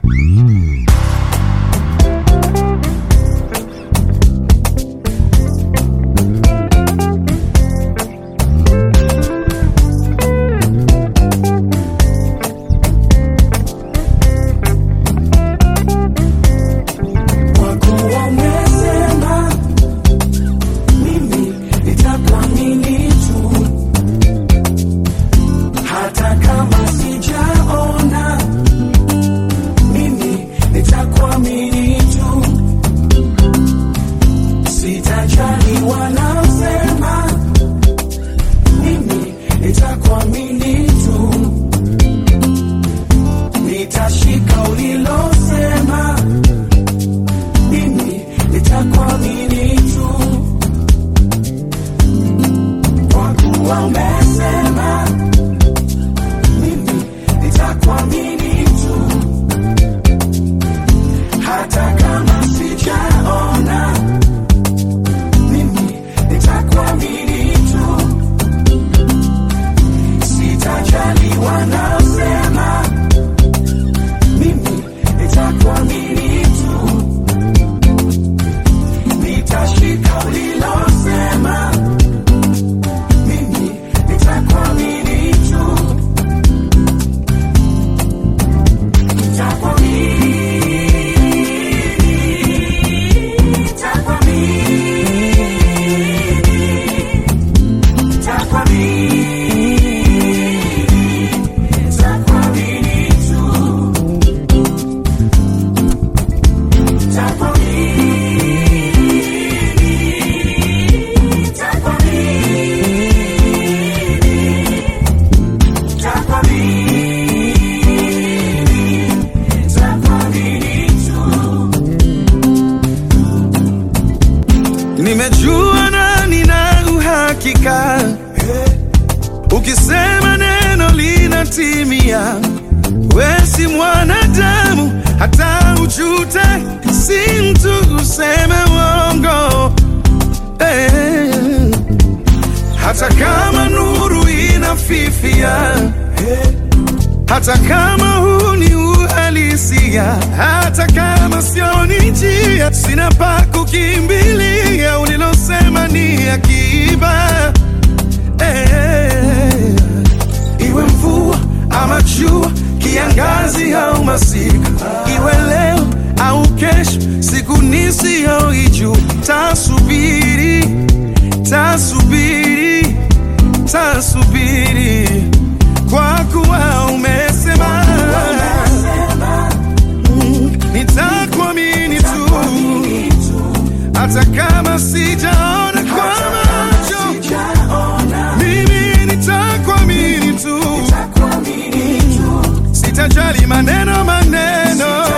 Nimejua na nina uhakika, ukisema neno linatimia. Wewe si mwanadamu hata ujute, si mtu useme uongo. Hata kama nuru inafifia, hata kama huu ni uhalisia, hata kama sioni njia, sina pa kukimbilia, unilosema ni akiba. Iwe mvua ama jua, kiangazi au masika, iwe leo au kesho, siku nisiyoijua, tasubiri, tasubiri, tasubiri, kwa kuwa umesema. Nitakuamini tu, hata kama sijaona kwa macho. Mimi nitakuamini tu, sitajali maneno maneno.